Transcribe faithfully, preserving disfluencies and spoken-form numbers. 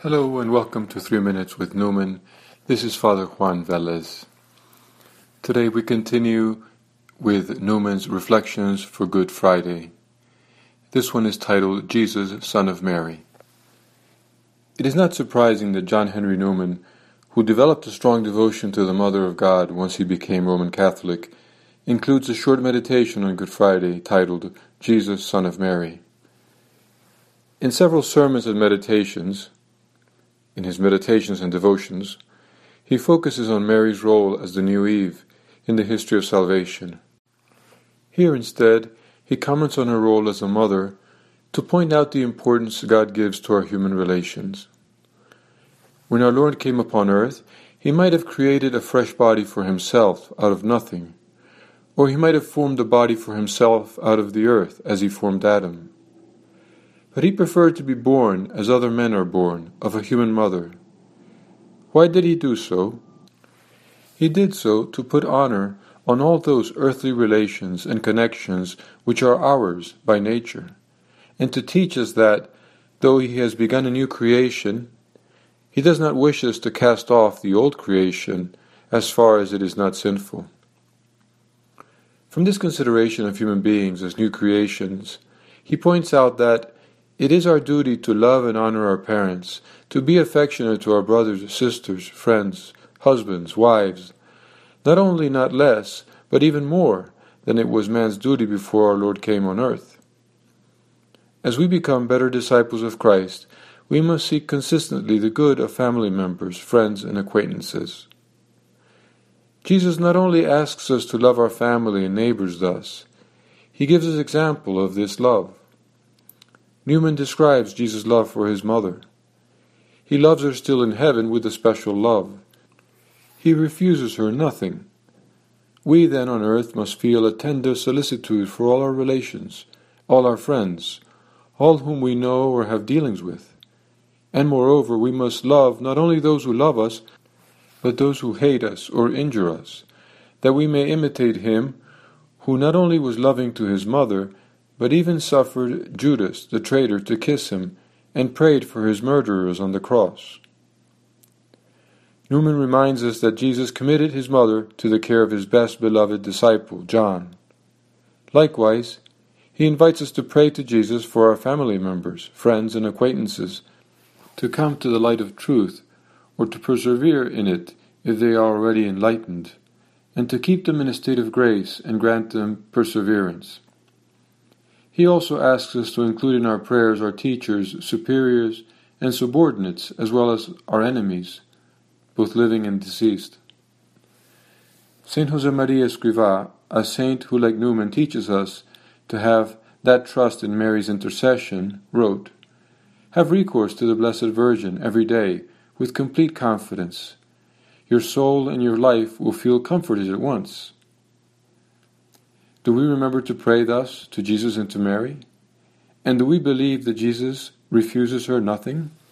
Hello and welcome to Three Minutes with Newman. This is Father Juan Velez. Today we continue with Newman's Reflections for Good Friday. This one is titled Jesus, Son of Mary. It is not surprising that John Henry Newman, who developed a strong devotion to the Mother of God once he became Roman Catholic, includes a short meditation on Good Friday titled Jesus, Son of Mary. In several sermons and meditations, In his meditations and devotions, he focuses on Mary's role as the new Eve in the history of salvation. Here instead, he comments on her role as a mother to point out the importance God gives to our human relations. When our Lord came upon earth, he might have created a fresh body for himself out of nothing, or he might have formed a body for himself out of the earth as he formed Adam. But he preferred to be born, as other men are born, of a human mother. Why did he do so? He did so to put honor on all those earthly relations and connections which are ours by nature, and to teach us that, though he has begun a new creation, he does not wish us to cast off the old creation as far as it is not sinful. From this consideration of human beings as new creations, he points out that it is our duty to love and honor our parents, to be affectionate to our brothers, sisters, friends, husbands, wives, not only not less, but even more than it was man's duty before our Lord came on earth. As we become better disciples of Christ, we must seek consistently the good of family members, friends, and acquaintances. Jesus not only asks us to love our family and neighbors thus, he gives us example of this love. Newman describes Jesus' love for his mother. He loves her still in heaven with a special love. He refuses her nothing. We then on earth must feel a tender solicitude for all our relations, all our friends, all whom we know or have dealings with. And moreover, we must love not only those who love us, but those who hate us or injure us, that we may imitate him who not only was loving to his mother, but even suffered Judas, the traitor, to kiss him, and prayed for his murderers on the cross. Newman reminds us that Jesus committed his mother to the care of his best beloved disciple, John. Likewise, he invites us to pray to Jesus for our family members, friends, and acquaintances, to come to the light of truth, or to persevere in it if they are already enlightened, and to keep them in a state of grace and grant them perseverance. He also asks us to include in our prayers our teachers, superiors, and subordinates, as well as our enemies, both living and deceased. Saint Josemaria Escrivá, a saint who, like Newman, teaches us to have that trust in Mary's intercession, wrote, "Have recourse to the Blessed Virgin every day with complete confidence. Your soul and your life will feel comforted at once." Do we remember to pray thus to Jesus and to Mary? And do we believe that Jesus refuses her nothing?